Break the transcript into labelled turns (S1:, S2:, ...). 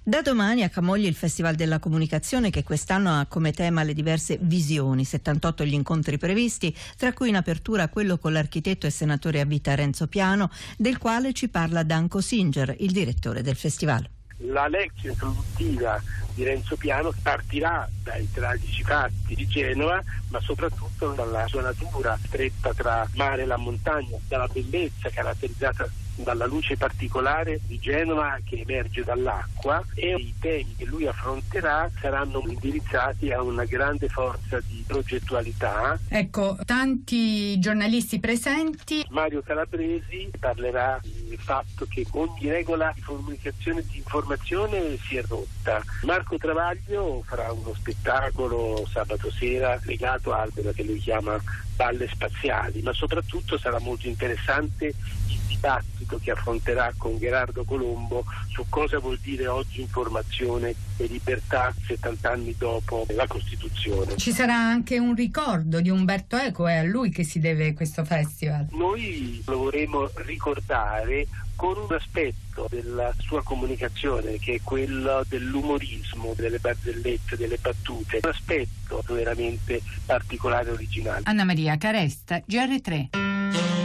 S1: Da domani a Camogli il Festival della Comunicazione, che quest'anno ha come tema le diverse visioni, 78 gli incontri previsti, tra cui in apertura quello con l'architetto e senatore a vita Renzo Piano, del quale ci parla Danko Singer, il direttore del festival.
S2: La lezione introduttiva di Renzo Piano partirà dai tragici fatti di Genova, ma soprattutto dalla sua natura stretta tra mare e la montagna, dalla bellezza caratterizzata dalla luce particolare di Genova che emerge dall'acqua, e i temi che lui affronterà saranno indirizzati a una grande forza di progettualità.
S3: Ecco, tanti giornalisti presenti.
S2: Mario Calabresi parlerà del fatto che ogni regola di comunicazione e di informazione si è rotta. Marco Travaglio farà uno spettacolo sabato sera legato a quello che lui chiama balle spaziali, ma soprattutto sarà molto interessante il dibattito che affronterà con Gherardo Colombo su cosa vuol dire oggi informazione e libertà 70 anni dopo la Costituzione.
S3: Ci sarà anche un ricordo di Umberto Eco, è a lui che si deve questo festival.
S2: Noi lo vorremmo ricordare con un aspetto della sua comunicazione, che è quello dell'umorismo, delle barzellette, delle battute, un aspetto veramente particolare e originale.
S3: Anna Maria Caresta, GR3.